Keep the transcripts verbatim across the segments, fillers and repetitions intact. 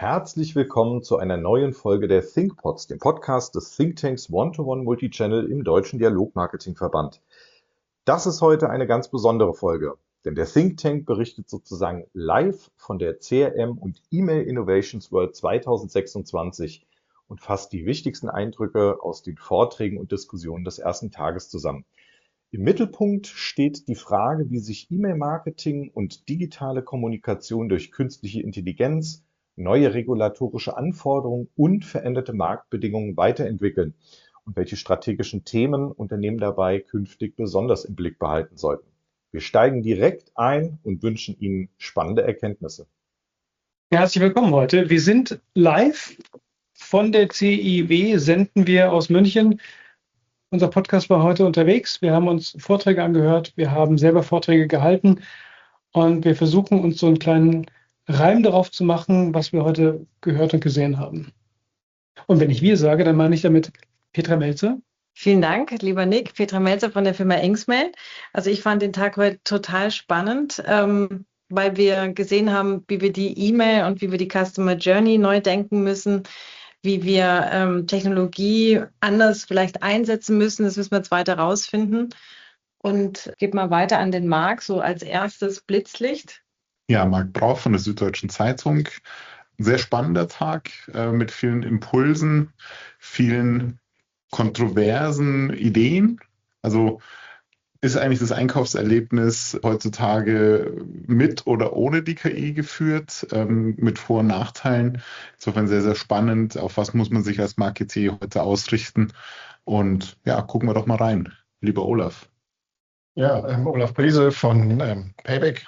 Herzlich willkommen zu einer neuen Folge der ThinkPods, dem Podcast des Thinktanks One-to-One Multichannel im Deutschen Dialogmarketingverband. Das ist heute eine ganz besondere Folge, denn der Think Tank berichtet sozusagen live von der C R M und E-Mail Innovations World zweitausendsechsundzwanzig und fasst die wichtigsten Eindrücke aus den Vorträgen und Diskussionen des ersten Tages zusammen. Im Mittelpunkt steht die Frage, wie sich E-Mail-Marketing und digitale Kommunikation durch künstliche Intelligenz, neue regulatorische Anforderungen und veränderte Marktbedingungen weiterentwickeln und welche strategischen Themen Unternehmen dabei künftig besonders im Blick behalten sollten. Wir steigen direkt ein und wünschen Ihnen spannende Erkenntnisse. Herzlich willkommen heute. Wir sind live von der C I W, senden wir aus München. Unser Podcast war heute unterwegs. Wir haben uns Vorträge angehört, wir haben selber Vorträge gehalten und wir versuchen uns so einen kleinen Reim darauf zu machen, was wir heute gehört und gesehen haben. Und wenn ich wir sage, dann meine ich damit Petra Melzer. Vielen Dank, lieber Nick. Petra Melzer von der Firma Engsmail. Also ich fand den Tag heute total spannend, ähm, weil wir gesehen haben, wie wir die E-Mail und wie wir die Customer Journey neu denken müssen, wie wir ähm, Technologie anders vielleicht einsetzen müssen. Das müssen wir jetzt weiter rausfinden. Und gebe mal weiter an den Marc, so als erstes Blitzlicht. Ja, Marc Brauch von der Süddeutschen Zeitung. Ein sehr spannender Tag äh, mit vielen Impulsen, vielen kontroversen Ideen. Also ist eigentlich das Einkaufserlebnis heutzutage mit oder ohne die K I geführt, ähm, mit Vor- und Nachteilen. Insofern sehr, sehr spannend. Auf was muss man sich als Marketeer heute ausrichten? Und ja, gucken wir doch mal rein. Lieber Olaf. Ja, ähm, Olaf Priese von ähm, Payback.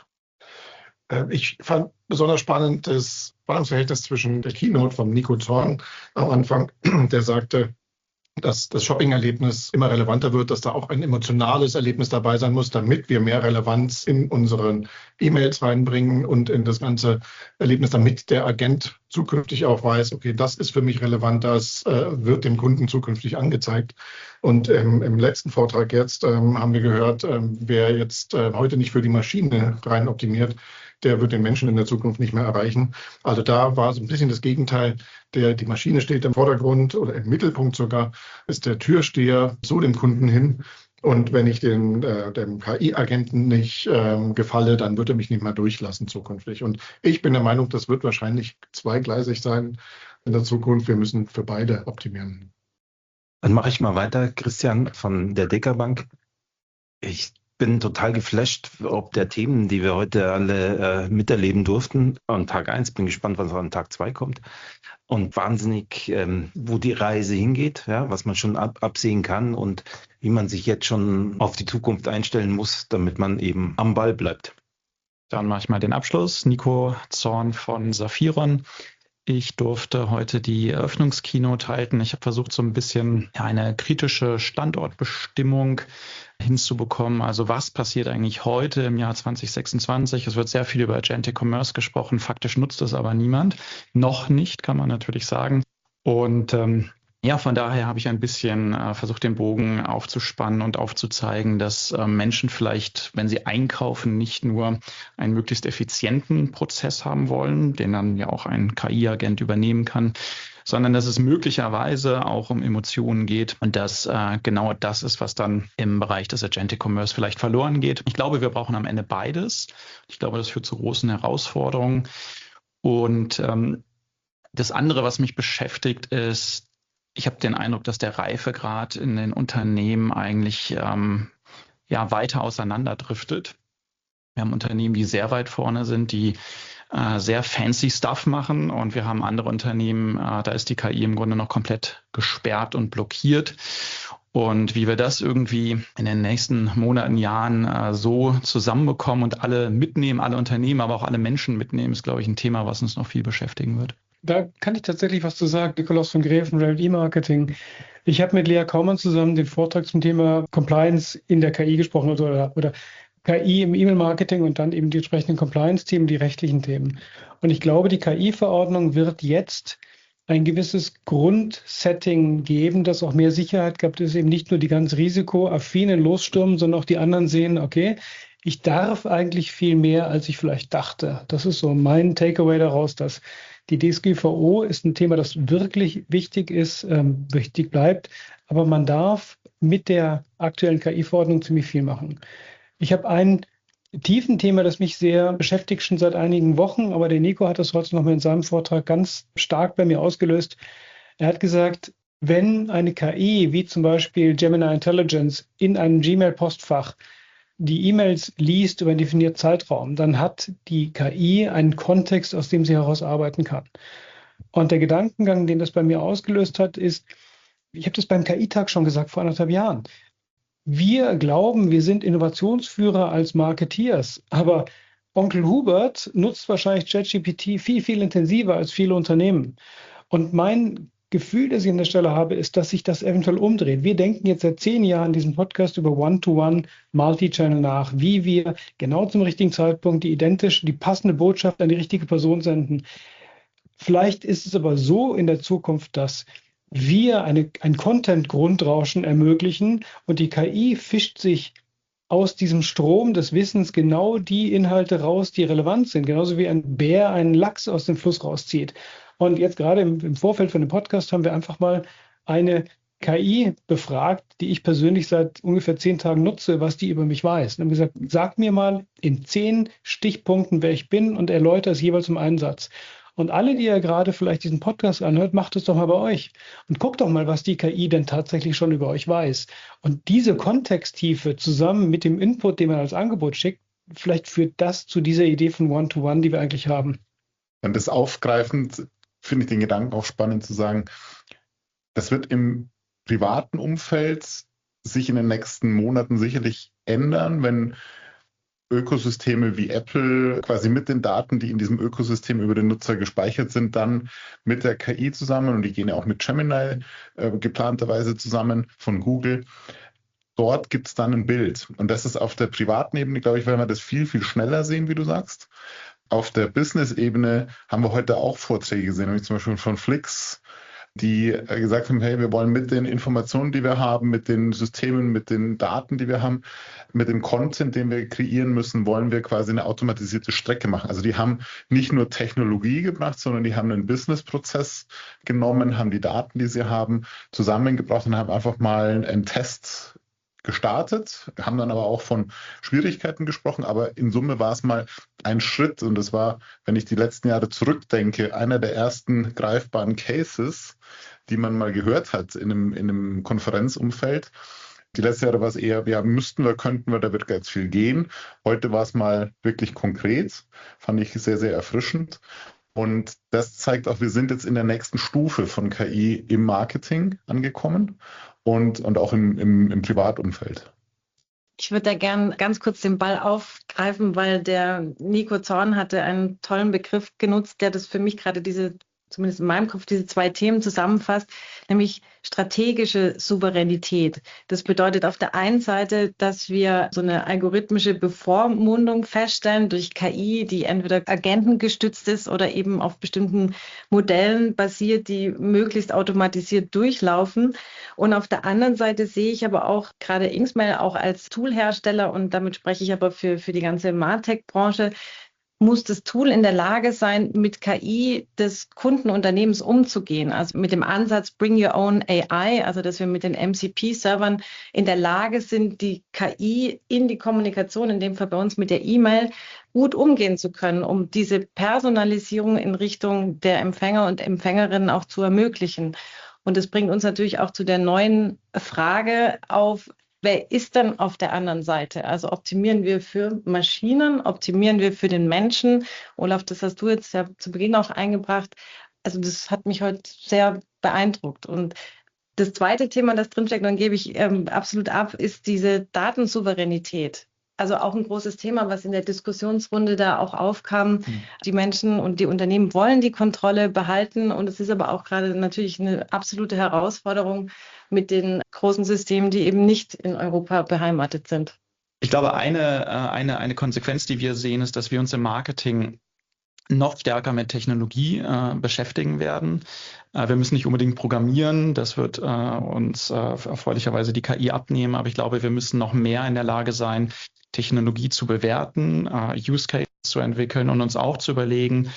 Äh, ich fand besonders spannend das Spannungsverhältnis zwischen der Keynote von Nico Zorn am Anfang, der sagte, dass das Shopping-Erlebnis immer relevanter wird, dass da auch ein emotionales Erlebnis dabei sein muss, damit wir mehr Relevanz in unseren E-Mails reinbringen und in das ganze Erlebnis, damit der Agent zukünftig auch weiß, okay, das ist für mich relevant, das äh, wird dem Kunden zukünftig angezeigt. Und ähm, im letzten Vortrag jetzt ähm, haben wir gehört, ähm, wer jetzt äh, heute nicht für die Maschine rein optimiert, der wird den Menschen in der Zukunft nicht mehr erreichen. Also da war so ein bisschen das Gegenteil. Der, die Maschine steht im Vordergrund oder im Mittelpunkt sogar, ist der Türsteher zu dem Kunden hin. Und wenn ich den, äh, dem K I-Agenten nicht ähm, gefalle, dann wird er mich nicht mehr durchlassen zukünftig. Und ich bin der Meinung, das wird wahrscheinlich zweigleisig sein in der Zukunft. Wir müssen für beide optimieren. Dann mache ich mal weiter, Christian von der Deka Bank. Ich bin total geflasht, ob der Themen, die wir heute alle äh, miterleben durften. An Tag eins bin gespannt, was an Tag zwei kommt. Und wahnsinnig, ähm, wo die Reise hingeht, ja, was man schon ab, absehen kann und wie man sich jetzt schon auf die Zukunft einstellen muss, damit man eben am Ball bleibt. Dann mache ich mal den Abschluss. Nico Zorn von Saphiron. Ich durfte heute die Eröffnungskeynote halten. Ich habe versucht, so ein bisschen eine kritische Standortbestimmung hinzubekommen. Also was passiert eigentlich heute im Jahr zwanzig sechsundzwanzig? Es wird sehr viel über Agentic Commerce gesprochen. Faktisch nutzt es aber niemand. Noch nicht, kann man natürlich sagen. Und ähm, ja, von daher habe ich ein bisschen äh, versucht, den Bogen aufzuspannen und aufzuzeigen, dass äh, Menschen vielleicht, wenn sie einkaufen, nicht nur einen möglichst effizienten Prozess haben wollen, den dann ja auch ein K I-Agent übernehmen kann, sondern dass es möglicherweise auch um Emotionen geht und dass äh, genau das ist, was dann im Bereich des Agentic Commerce vielleicht verloren geht. Ich glaube, wir brauchen am Ende beides. Ich glaube, das führt zu großen Herausforderungen. Und ähm, das andere, was mich beschäftigt, ist, ich habe den Eindruck, dass der Reifegrad in den Unternehmen eigentlich ähm, ja weiter auseinanderdriftet. Wir haben Unternehmen, die sehr weit vorne sind, die äh, sehr fancy Stuff machen, und wir haben andere Unternehmen, äh, da ist die K I im Grunde noch komplett gesperrt und blockiert. Und wie wir das irgendwie in den nächsten Monaten, Jahren äh, so zusammenbekommen und alle mitnehmen, alle Unternehmen, aber auch alle Menschen mitnehmen, ist, glaube ich, ein Thema, was uns noch viel beschäftigen wird. Da kann ich tatsächlich was zu sagen, Nikolaus von Gräfen, Revit E-Marketing. Ich habe mit Lea Kaumann zusammen den Vortrag zum Thema Compliance in der K I gesprochen oder, oder K I im E-Mail-Marketing und dann eben die entsprechenden Compliance-Themen, die rechtlichen Themen. Und ich glaube, die K I-Verordnung wird jetzt ein gewisses Grundsetting geben, das auch mehr Sicherheit gibt, dass eben nicht nur die ganz risikoaffinen losstürmen, sondern auch die anderen sehen, okay, ich darf eigentlich viel mehr, als ich vielleicht dachte. Das ist so mein Takeaway daraus, dass die D S G V O ist ein Thema, das wirklich wichtig ist, ähm, wichtig bleibt, aber man darf mit der aktuellen K I-Verordnung ziemlich viel machen. Ich habe ein tiefen Thema, das mich sehr beschäftigt, schon seit einigen Wochen, aber der Nico hat das heute nochmal in seinem Vortrag ganz stark bei mir ausgelöst. Er hat gesagt, wenn eine K I, wie zum Beispiel Gemini Intelligence, in einem Gmail-Postfach die E-Mails liest über einen definierten Zeitraum, dann hat die K I einen Kontext, aus dem sie heraus arbeiten kann. Und der Gedankengang, den das bei mir ausgelöst hat, ist, ich habe das beim K I-Tag schon gesagt, vor anderthalb Jahren. Wir glauben, wir sind Innovationsführer als Marketeers, aber Onkel Hubert nutzt wahrscheinlich ChatGPT viel, viel intensiver als viele Unternehmen. Und mein Gefühl, das ich an der Stelle habe, ist, dass sich das eventuell umdreht. Wir denken jetzt seit zehn Jahren diesen Podcast über One-to-One Multi-Channel nach, wie wir genau zum richtigen Zeitpunkt die identische, die passende Botschaft an die richtige Person senden. Vielleicht ist es aber so in der Zukunft, dass wir eine, ein Content-Grundrauschen ermöglichen und die K I fischt sich aus diesem Strom des Wissens genau die Inhalte raus, die relevant sind, genauso wie ein Bär einen Lachs aus dem Fluss rauszieht. Und jetzt gerade im, im Vorfeld von dem Podcast haben wir einfach mal eine K I befragt, die ich persönlich seit ungefähr zehn Tagen nutze, was die über mich weiß. Und haben gesagt, sag mir mal in zehn Stichpunkten, wer ich bin und erläutere es jeweils um einen Satz. Und alle, die ja gerade vielleicht diesen Podcast anhört, macht es doch mal bei euch. Und guckt doch mal, was die K I denn tatsächlich schon über euch weiß. Und diese Kontexttiefe zusammen mit dem Input, den man als Angebot schickt, vielleicht führt das zu dieser Idee von One-to-One, die wir eigentlich haben. Und das aufgreifend finde ich den Gedanken auch spannend zu sagen, das wird im privaten Umfeld sich in den nächsten Monaten sicherlich ändern, wenn Ökosysteme wie Apple quasi mit den Daten, die in diesem Ökosystem über den Nutzer gespeichert sind, dann mit der K I zusammen, und die gehen ja auch mit Gemini äh, geplanterweise zusammen von Google. Dort gibt es dann ein Bild. Und das ist auf der privaten Ebene, glaube ich, weil wir das viel, viel schneller sehen, wie du sagst. Auf der Business-Ebene haben wir heute auch Vorträge gesehen, nämlich zum Beispiel von Flix, die gesagt haben, hey, wir wollen mit den Informationen, die wir haben, mit den Systemen, mit den Daten, die wir haben, mit dem Content, den wir kreieren müssen, wollen wir quasi eine automatisierte Strecke machen. Also die haben nicht nur Technologie gebracht, sondern die haben einen Business-Prozess genommen, haben die Daten, die sie haben, zusammengebracht und haben einfach mal einen Test gestartet, haben dann aber auch von Schwierigkeiten gesprochen, aber in Summe war es mal ein Schritt, und das war, wenn ich die letzten Jahre zurückdenke, einer der ersten greifbaren Cases, die man mal gehört hat in einem, in einem Konferenzumfeld. Die letzten Jahre war es eher, ja, müssten wir, könnten wir, da wird ganz viel gehen. Heute war es mal wirklich konkret, fand ich sehr, sehr erfrischend. Und das zeigt auch, wir sind jetzt in der nächsten Stufe von K I im Marketing angekommen und, und auch im, im, im Privatumfeld. Ich würde da gern ganz kurz den Ball aufgreifen, weil der Nico Zorn hatte einen tollen Begriff genutzt, der das für mich gerade diese, zumindest in meinem Kopf, diese zwei Themen zusammenfasst, nämlich strategische Souveränität. Das bedeutet auf der einen Seite, dass wir so eine algorithmische Bevormundung feststellen durch K I, die entweder agentengestützt ist oder eben auf bestimmten Modellen basiert, die möglichst automatisiert durchlaufen. Und auf der anderen Seite sehe ich aber auch gerade Inksmail auch als Toolhersteller, und damit spreche ich aber für, für die ganze Martech-Branche, muss das Tool in der Lage sein, mit K I des Kundenunternehmens umzugehen. Also mit dem Ansatz Bring Your Own A I, also dass wir mit den M C P-Servern in der Lage sind, die K I in die Kommunikation, in dem Fall bei uns mit der E-Mail, gut umgehen zu können, um diese Personalisierung in Richtung der Empfänger und Empfängerinnen auch zu ermöglichen. Und das bringt uns natürlich auch zu der neuen Frage auf, wer ist denn auf der anderen Seite? Also optimieren wir für Maschinen, optimieren wir für den Menschen? Olaf, das hast du jetzt ja zu Beginn auch eingebracht. Also das hat mich heute sehr beeindruckt. Und das zweite Thema, das drinsteckt, dann gebe ich ähm, absolut ab, ist diese Datensouveränität. Also auch ein großes Thema, was in der Diskussionsrunde da auch aufkam. Mhm. Die Menschen und die Unternehmen wollen die Kontrolle behalten. Und es ist aber auch gerade natürlich eine absolute Herausforderung mit den großen Systemen, die eben nicht in Europa beheimatet sind. Ich glaube, eine, eine, eine Konsequenz, die wir sehen, ist, dass wir uns im Marketing noch stärker mit Technologie äh, beschäftigen werden. Äh, wir müssen nicht unbedingt programmieren, das wird äh, uns äh, erfreulicherweise die K I abnehmen, aber ich glaube, wir müssen noch mehr in der Lage sein, Technologie zu bewerten, äh, Use Cases zu entwickeln und uns auch zu überlegen,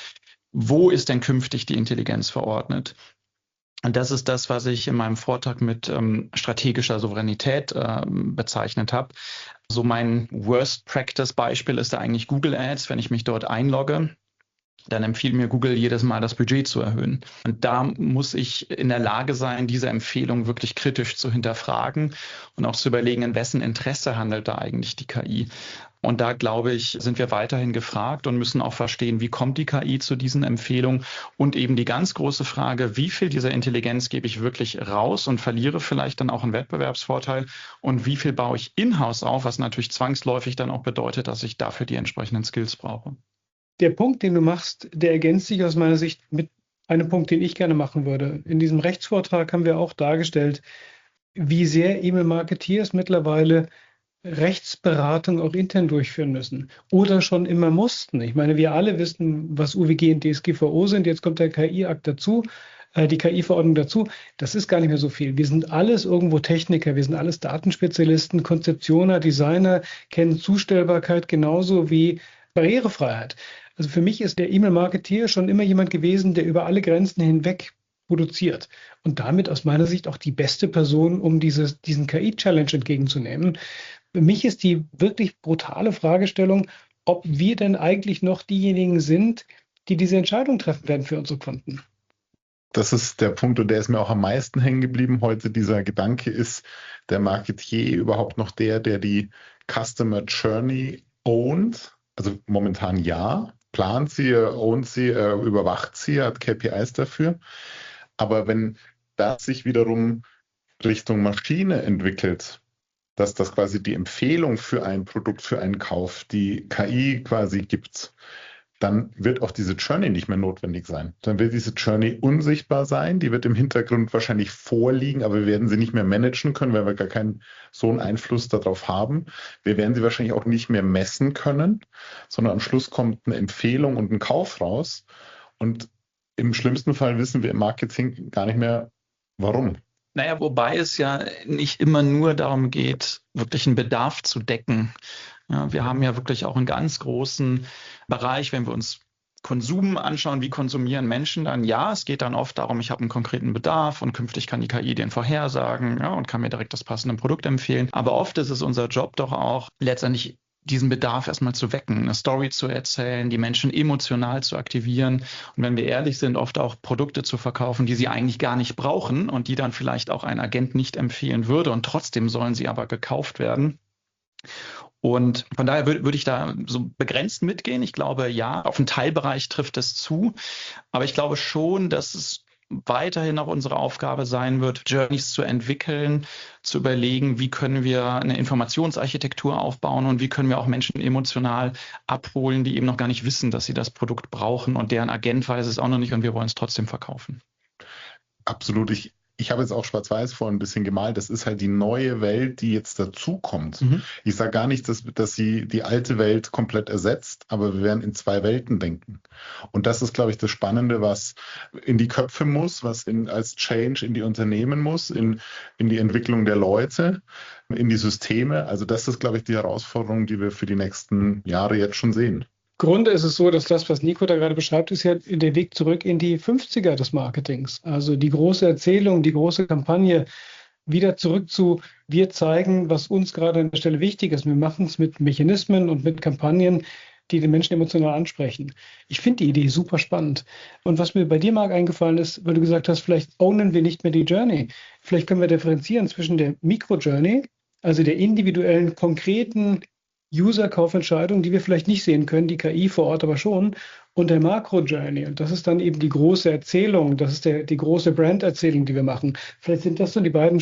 wo ist denn künftig die Intelligenz verordnet? Und das ist das, was ich in meinem Vortrag mit ähm, strategischer Souveränität äh, bezeichnet habe. So mein Worst-Practice-Beispiel ist da eigentlich Google Ads. Wenn ich mich dort einlogge, dann empfiehlt mir Google jedes Mal, das Budget zu erhöhen. Und da muss ich in der Lage sein, diese Empfehlung wirklich kritisch zu hinterfragen und auch zu überlegen, in wessen Interesse handelt da eigentlich die K I. Und da, glaube ich, sind wir weiterhin gefragt und müssen auch verstehen, wie kommt die K I zu diesen Empfehlungen und eben die ganz große Frage, wie viel dieser Intelligenz gebe ich wirklich raus und verliere vielleicht dann auch einen Wettbewerbsvorteil und wie viel baue ich in-house auf, was natürlich zwangsläufig dann auch bedeutet, dass ich dafür die entsprechenden Skills brauche. Der Punkt, den du machst, der ergänzt sich aus meiner Sicht mit einem Punkt, den ich gerne machen würde. In diesem Rechtsvortrag haben wir auch dargestellt, wie sehr E-Mail-Marketeers mittlerweile Rechtsberatung auch intern durchführen müssen oder schon immer mussten. Ich meine, wir alle wissen, was U W G und D S G V O sind. Jetzt kommt der K I-Akt dazu, äh, die K I-Verordnung dazu. Das ist gar nicht mehr so viel. Wir sind alles irgendwo Techniker, wir sind alles Datenspezialisten, Konzeptioner, Designer, kennen Zustellbarkeit genauso wie Barrierefreiheit. Also für mich ist der E-Mail-Marketeer schon immer jemand gewesen, der über alle Grenzen hinweg produziert und damit aus meiner Sicht auch die beste Person, um dieses, diesen K I-Challenge entgegenzunehmen. Für mich ist die wirklich brutale Fragestellung, ob wir denn eigentlich noch diejenigen sind, die diese Entscheidung treffen werden für unsere Kunden. Das ist der Punkt, und der ist mir auch am meisten hängen geblieben heute. Dieser Gedanke, ist der Marketier überhaupt noch der, der die Customer Journey ownt? Also momentan ja, plant sie, ownt sie, überwacht sie, hat K P Is dafür. Aber wenn das sich wiederum Richtung Maschine entwickelt, dass das quasi die Empfehlung für ein Produkt, für einen Kauf, die K I quasi gibt, dann wird auch diese Journey nicht mehr notwendig sein. Dann wird diese Journey unsichtbar sein, die wird im Hintergrund wahrscheinlich vorliegen, aber wir werden sie nicht mehr managen können, weil wir gar keinen so einen Einfluss darauf haben. Wir werden sie wahrscheinlich auch nicht mehr messen können, sondern am Schluss kommt eine Empfehlung und ein Kauf raus. Und im schlimmsten Fall wissen wir im Marketing gar nicht mehr, warum. Naja, wobei es ja nicht immer nur darum geht, wirklich einen Bedarf zu decken. Ja, wir haben ja wirklich auch einen ganz großen Bereich, wenn wir uns Konsum anschauen, wie konsumieren Menschen dann? Ja, es geht dann oft darum, ich habe einen konkreten Bedarf und künftig kann die K I den vorhersagen, ja, und kann mir direkt das passende Produkt empfehlen. Aber oft ist es unser Job doch auch, letztendlich diesen Bedarf erstmal zu wecken, eine Story zu erzählen, die Menschen emotional zu aktivieren und wenn wir ehrlich sind, oft auch Produkte zu verkaufen, die sie eigentlich gar nicht brauchen und die dann vielleicht auch ein Agent nicht empfehlen würde und trotzdem sollen sie aber gekauft werden. Und von daher würde, würde ich da so begrenzt mitgehen. Ich glaube, ja, auf einen Teilbereich trifft es zu, aber ich glaube schon, dass es weiterhin auch unsere Aufgabe sein wird, Journeys zu entwickeln, zu überlegen, wie können wir eine Informationsarchitektur aufbauen und wie können wir auch Menschen emotional abholen, die eben noch gar nicht wissen, dass sie das Produkt brauchen und deren Agent weiß es auch noch nicht und wir wollen es trotzdem verkaufen. Absolut. Ich, ich habe jetzt auch schwarz-weiß vorhin ein bisschen gemalt. Das ist halt die neue Welt, die jetzt dazukommt. Mhm. Ich sage gar nicht, dass, dass sie die alte Welt komplett ersetzt, aber wir werden in zwei Welten denken. Und das ist, glaube ich, das Spannende, was in die Köpfe muss, was in, als Change in die Unternehmen muss, in, in die Entwicklung der Leute, in die Systeme. Also das ist, glaube ich, die Herausforderung, die wir für die nächsten Jahre jetzt schon sehen. Im Grunde ist es so, dass das, was Nico da gerade beschreibt, ist ja der Weg zurück in die fünfziger des Marketings. Also die große Erzählung, die große Kampagne, wieder zurück zu, wir zeigen, was uns gerade an der Stelle wichtig ist. Wir machen es mit Mechanismen und mit Kampagnen, die den Menschen emotional ansprechen. Ich finde die Idee super spannend. Und was mir bei dir, Marc, eingefallen ist, weil du gesagt hast, vielleicht ownen wir nicht mehr die Journey. Vielleicht können wir differenzieren zwischen der Mikro-Journey, also der individuellen, konkreten User-Kaufentscheidung, die wir vielleicht nicht sehen können, die K I vor Ort aber schon, und der Makro-Journey. Und das ist dann eben die große Erzählung, das ist der, die große Brand-Erzählung, die wir machen. Vielleicht sind das so die beiden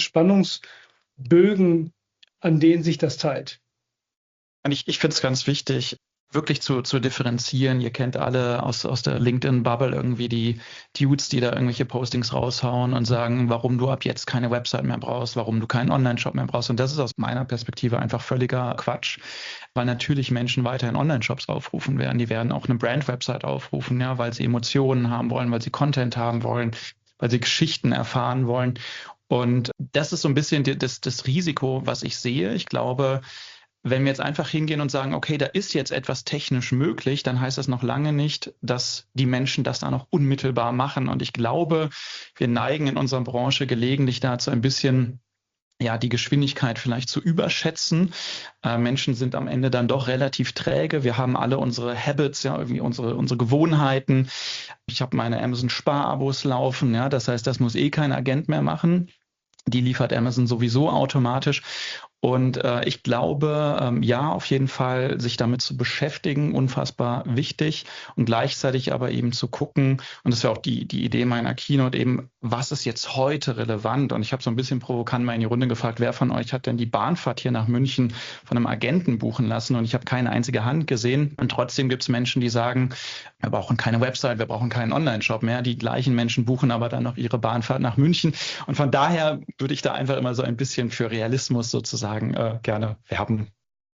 Spannungsbögen, an denen sich das teilt. Ich, ich finde es ganz wichtig, wirklich zu, zu differenzieren. Ihr kennt alle aus, aus der LinkedIn-Bubble irgendwie die Dudes, die da irgendwelche Postings raushauen und sagen, warum du ab jetzt keine Website mehr brauchst, warum du keinen Online-Shop mehr brauchst. Und das ist aus meiner Perspektive einfach völliger Quatsch, weil natürlich Menschen weiterhin Online-Shops aufrufen werden. Die werden auch eine Brand-Website aufrufen, ja, weil sie Emotionen haben wollen, weil sie Content haben wollen, weil sie Geschichten erfahren wollen. Und das ist so ein bisschen das, das Risiko, was ich sehe. Ich glaube, wenn wir jetzt einfach hingehen und sagen, okay, da ist jetzt etwas technisch möglich, dann heißt das noch lange nicht, dass die Menschen das dann auch unmittelbar machen. Und ich glaube, wir neigen in unserer Branche gelegentlich dazu ein bisschen, ja, die Geschwindigkeit vielleicht zu überschätzen. Äh, Menschen sind am Ende dann doch relativ träge. Wir haben alle unsere Habits, ja, irgendwie unsere, unsere Gewohnheiten. Ich habe meine Amazon-Spar-Abos laufen, ja, das heißt, das muss eh kein Agent mehr machen. Die liefert Amazon sowieso automatisch. Und äh, ich glaube, ähm, ja, auf jeden Fall sich damit zu beschäftigen, unfassbar wichtig und gleichzeitig aber eben zu gucken, und das wäre auch die, die Idee meiner Keynote eben, was ist jetzt heute relevant? Und ich habe so ein bisschen provokant mal in die Runde gefragt, wer von euch hat denn die Bahnfahrt hier nach München von einem Agenten buchen lassen? Und ich habe keine einzige Hand gesehen. Und trotzdem gibt es Menschen, die sagen, wir brauchen keine Website, wir brauchen keinen Online-Shop mehr. Die gleichen Menschen buchen aber dann noch ihre Bahnfahrt nach München. Und von daher würde ich da einfach immer so ein bisschen für Realismus sozusagen äh, gerne werben.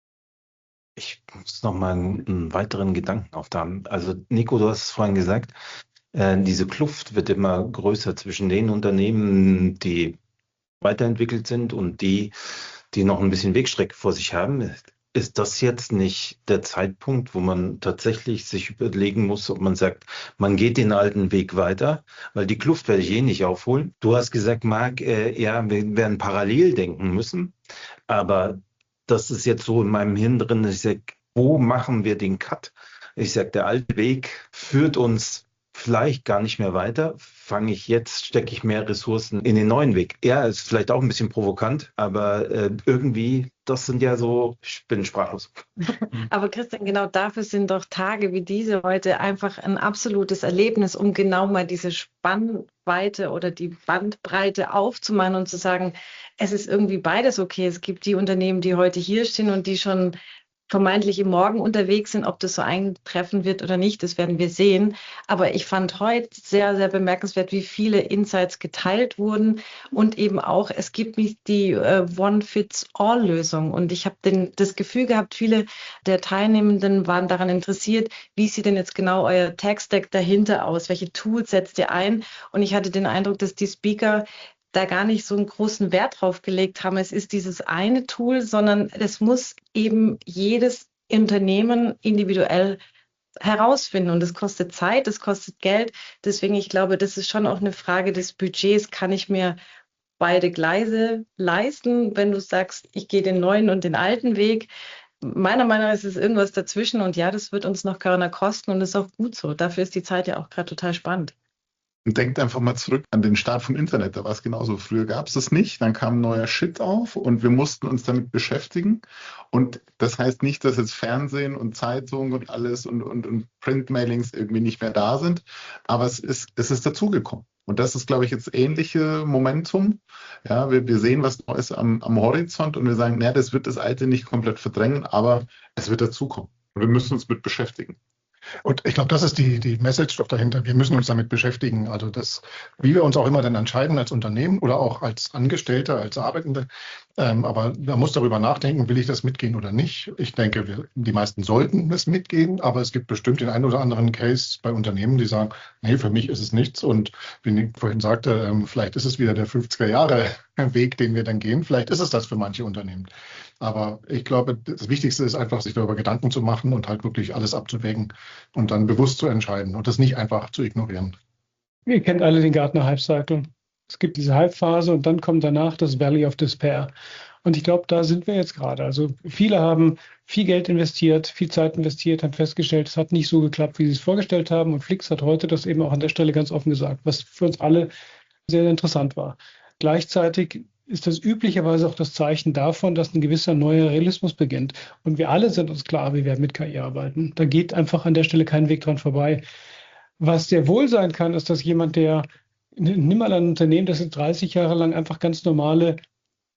Ich muss noch mal einen, einen weiteren Gedanken aufnehmen. Also Nico, du hast es vorhin gesagt, äh, diese Kluft wird immer größer zwischen den Unternehmen, die weiterentwickelt sind und die, die noch ein bisschen Wegstrecke vor sich haben. Ist das jetzt nicht der Zeitpunkt, wo man tatsächlich sich überlegen muss, ob man sagt, man geht den alten Weg weiter, weil die Kluft werde ich eh nicht aufholen. Du hast gesagt, Marc, äh, ja, wir werden parallel denken müssen, aber das ist jetzt so in meinem Hirn drin, ich sage, wo machen wir den Cut? Ich sage, der alte Weg führt uns vielleicht gar nicht mehr weiter. Fange ich jetzt, stecke ich mehr Ressourcen in den neuen Weg. Ja, ist vielleicht auch ein bisschen provokant, aber äh, irgendwie, das sind ja so, ich bin sprachlos. Aber Christian, genau dafür sind doch Tage wie diese heute einfach ein absolutes Erlebnis, um genau mal diese Spannweite oder die Bandbreite aufzumachen und zu sagen, es ist irgendwie beides okay. Es gibt die Unternehmen, die heute hier stehen und die schon vermeintlich im Morgen unterwegs sind. Ob das so eintreffen wird oder nicht, das werden wir sehen. Aber ich fand heute sehr, sehr bemerkenswert, wie viele Insights geteilt wurden und eben auch, es gibt nicht die äh, One-Fits-All-Lösung. Und ich habe das Gefühl gehabt, viele der Teilnehmenden waren daran interessiert, wie sieht denn jetzt genau euer Tech-Stack dahinter aus? Welche Tools setzt ihr ein? Und ich hatte den Eindruck, dass die Speaker da gar nicht so einen großen Wert drauf gelegt haben, es ist dieses eine Tool, sondern es muss eben jedes Unternehmen individuell herausfinden. Und das kostet Zeit, das kostet Geld. Deswegen, ich glaube, das ist schon auch eine Frage des Budgets. Kann ich mir beide Gleise leisten, wenn du sagst, ich gehe den neuen und den alten Weg? Meiner Meinung nach ist es irgendwas dazwischen. Und ja, das wird uns noch Körner kosten und das ist auch gut so. Dafür ist die Zeit ja auch gerade total spannend. Und denkt einfach mal zurück an den Start vom Internet. Da war es genauso. Früher gab es das nicht. Dann kam neuer Shit auf und wir mussten uns damit beschäftigen. Und das heißt nicht, dass jetzt Fernsehen und Zeitung und alles und, und, und Printmailings irgendwie nicht mehr da sind. Aber es ist, es ist dazugekommen. Und das ist, glaube ich, jetzt ähnliche Momentum. Ja, wir, wir sehen was Neues am, am Horizont und wir sagen, naja, das wird das Alte nicht komplett verdrängen, aber es wird dazukommen. Und wir müssen uns mit beschäftigen. Und ich glaube, das ist die, die Message doch dahinter. Wir müssen uns damit beschäftigen. Also das, wie wir uns auch immer dann entscheiden als Unternehmen oder auch als Angestellte, als Arbeitende. Ähm, aber man muss darüber nachdenken, will ich das mitgehen oder nicht. Ich denke, wir, die meisten sollten es mitgehen, aber es gibt bestimmt den einen oder anderen Case bei Unternehmen, die sagen, nee, für mich ist es nichts. Und wie Nick vorhin sagte, ähm, vielleicht ist es wieder der fünfziger Jahre Weg, den wir dann gehen. Vielleicht ist es das für manche Unternehmen. Aber ich glaube, das Wichtigste ist einfach, sich darüber Gedanken zu machen und halt wirklich alles abzuwägen und dann bewusst zu entscheiden und das nicht einfach zu ignorieren. Ihr kennt alle den Gartner Hype Cycle. Es gibt diese Hype-Phase und dann kommt danach das Valley of Despair. Und ich glaube, da sind wir jetzt gerade. Also viele haben viel Geld investiert, viel Zeit investiert, haben festgestellt, es hat nicht so geklappt, wie sie es vorgestellt haben. Und Flix hat heute das eben auch an der Stelle ganz offen gesagt, was für uns alle sehr, sehr interessant war. Gleichzeitig ist das üblicherweise auch das Zeichen davon, dass ein gewisser neuer Realismus beginnt. Und wir alle sind uns klar, wir werden mit K I arbeiten. Da geht einfach an der Stelle kein Weg dran vorbei. Was sehr wohl sein kann, ist, dass jemand, der, nimm mal ein Unternehmen, das jetzt dreißig Jahre lang einfach ganz normale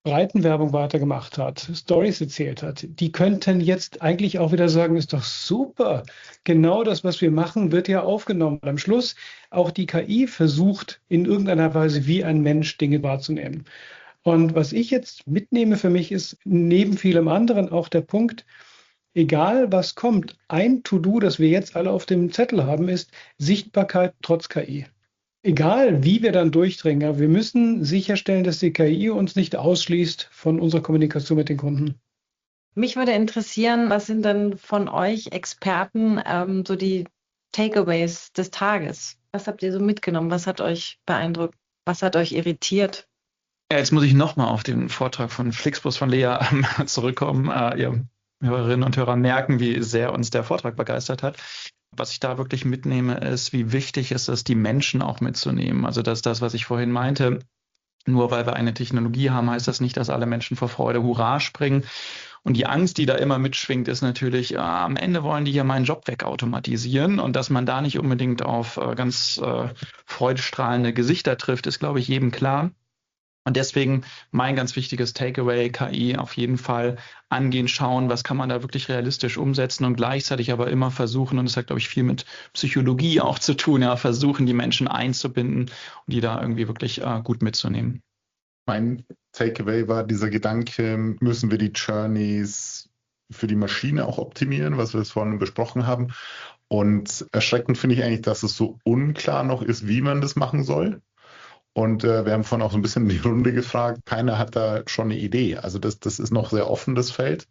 Breitenwerbung weitergemacht hat, Stories erzählt hat, die könnten jetzt eigentlich auch wieder sagen, ist doch super. Genau das, was wir machen, wird ja aufgenommen. Und am Schluss auch die K I versucht in irgendeiner Weise wie ein Mensch Dinge wahrzunehmen. Und was ich jetzt mitnehme für mich ist neben vielem anderen auch der Punkt, egal was kommt, ein To-Do, das wir jetzt alle auf dem Zettel haben, ist Sichtbarkeit trotz K I. Egal, wie wir dann durchdringen, aber wir müssen sicherstellen, dass die K I uns nicht ausschließt von unserer Kommunikation mit den Kunden. Mich würde interessieren, was sind denn von euch Experten ähm, so die Takeaways des Tages? Was habt ihr so mitgenommen? Was hat euch beeindruckt? Was hat euch irritiert? Ja, jetzt muss ich nochmal auf den Vortrag von Flixbus von Lea ähm, zurückkommen. Äh, ihr Hörerinnen und Hörer merken, wie sehr uns der Vortrag begeistert hat. Was ich da wirklich mitnehme, ist, wie wichtig es ist, die Menschen auch mitzunehmen. Also das ist das, was ich vorhin meinte. Nur weil wir eine Technologie haben, heißt das nicht, dass alle Menschen vor Freude Hurra springen. Und die Angst, die da immer mitschwingt, ist natürlich, äh, am Ende wollen die hier meinen Job wegautomatisieren. Und dass man da nicht unbedingt auf äh, ganz äh, freudestrahlende Gesichter trifft, ist, glaube ich, jedem klar. Und deswegen mein ganz wichtiges Takeaway, K I auf jeden Fall angehen, schauen, was kann man da wirklich realistisch umsetzen und gleichzeitig aber immer versuchen, und das hat, glaube ich, viel mit Psychologie auch zu tun, ja, versuchen, die Menschen einzubinden und die da irgendwie wirklich äh, gut mitzunehmen. Mein Takeaway war dieser Gedanke, müssen wir die Journeys für die Maschine auch optimieren, was wir jetzt vorhin besprochen haben. Und erschreckend finde ich eigentlich, dass es so unklar noch ist, wie man das machen soll. Und äh, wir haben vorhin auch so ein bisschen in die Runde gefragt, keiner hat da schon eine Idee. Also das, das ist noch sehr offen, das Feld.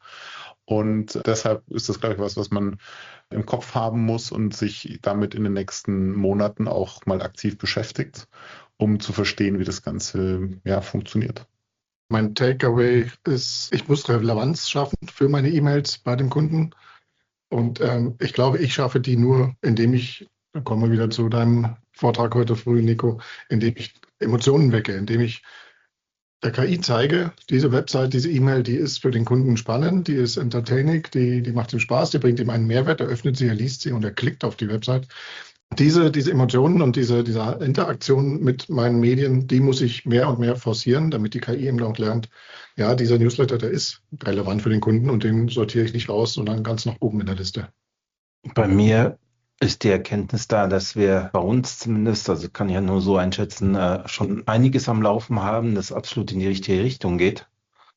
Und deshalb ist das, glaube ich, was, was man im Kopf haben muss und sich damit in den nächsten Monaten auch mal aktiv beschäftigt, um zu verstehen, wie das Ganze ja, funktioniert. Mein Takeaway ist, ich muss Relevanz schaffen für meine E-Mails bei dem Kunden. Und ähm, ich glaube, ich schaffe die nur, indem ich, da kommen wir wieder zu deinem Vortrag heute früh, Nico, indem ich Emotionen wecke, indem ich der K I zeige, diese Website, diese E-Mail, die ist für den Kunden spannend, die ist entertaining, die, die macht ihm Spaß, die bringt ihm einen Mehrwert, er öffnet sie, er liest sie und er klickt auf die Website. Diese, diese Emotionen und diese, diese Interaktion mit meinen Medien, die muss ich mehr und mehr forcieren, damit die K I eben auch lernt, ja, dieser Newsletter, der ist relevant für den Kunden und den sortiere ich nicht raus, sondern ganz nach oben in der Liste. Bei mir ist die Erkenntnis da, dass wir bei uns zumindest, also kann ich ja nur so einschätzen, äh, schon einiges am Laufen haben, das absolut in die richtige Richtung geht.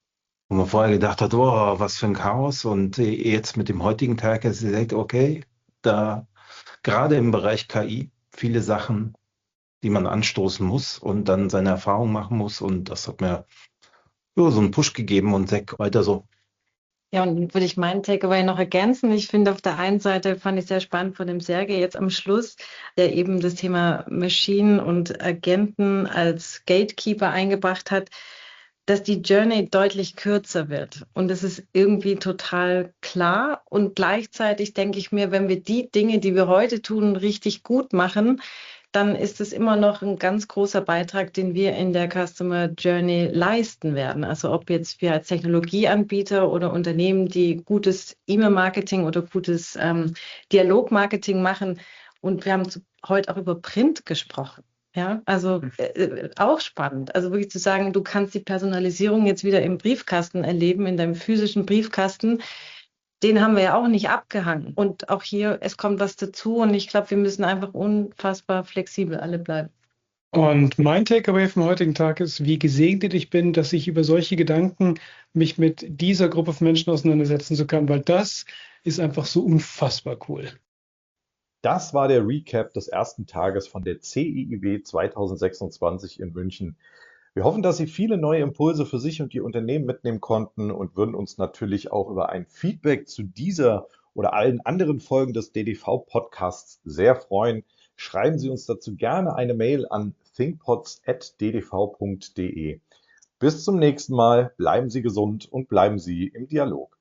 Wo man vorher gedacht hat, oh, was für ein Chaos. Und äh, jetzt mit dem heutigen Tag ist es gesagt, okay, da gerade im Bereich K I viele Sachen, die man anstoßen muss und dann seine Erfahrung machen muss. Und das hat mir ja, so einen Push gegeben und sagt, weiter so. Ja, und dann würde ich meinen Takeaway noch ergänzen. Ich finde, auf der einen Seite fand ich sehr spannend von dem Sergej jetzt am Schluss, der eben das Thema Maschinen und Agenten als Gatekeeper eingebracht hat, dass die Journey deutlich kürzer wird. Und das ist irgendwie total klar. Und gleichzeitig denke ich mir, wenn wir die Dinge, die wir heute tun, richtig gut machen, dann ist es immer noch ein ganz großer Beitrag, den wir in der Customer Journey leisten werden. Also ob jetzt wir als Technologieanbieter oder Unternehmen, die gutes E-Mail-Marketing oder gutes ähm, Dialogmarketing machen. Und wir haben zu, heute auch über Print gesprochen. Ja, also äh, auch spannend. Also wirklich zu sagen, du kannst die Personalisierung jetzt wieder im Briefkasten erleben, in deinem physischen Briefkasten. Den haben wir ja auch nicht abgehangen. Und auch hier, es kommt was dazu. Und ich glaube, wir müssen einfach unfassbar flexibel alle bleiben. Und mein Takeaway vom heutigen Tag ist, wie gesegnet ich bin, dass ich über solche Gedanken mich mit dieser Gruppe von Menschen auseinandersetzen zu kann, weil das ist einfach so unfassbar cool. Das war der Recap des ersten Tages von der C I I W zweitausendsechsundzwanzig in München. Wir hoffen, dass Sie viele neue Impulse für sich und Ihr Unternehmen mitnehmen konnten und würden uns natürlich auch über ein Feedback zu dieser oder allen anderen Folgen des D D V-Podcasts sehr freuen. Schreiben Sie uns dazu gerne eine Mail an thinkpods at d d v punkt d e. Bis zum nächsten Mal, bleiben Sie gesund und bleiben Sie im Dialog.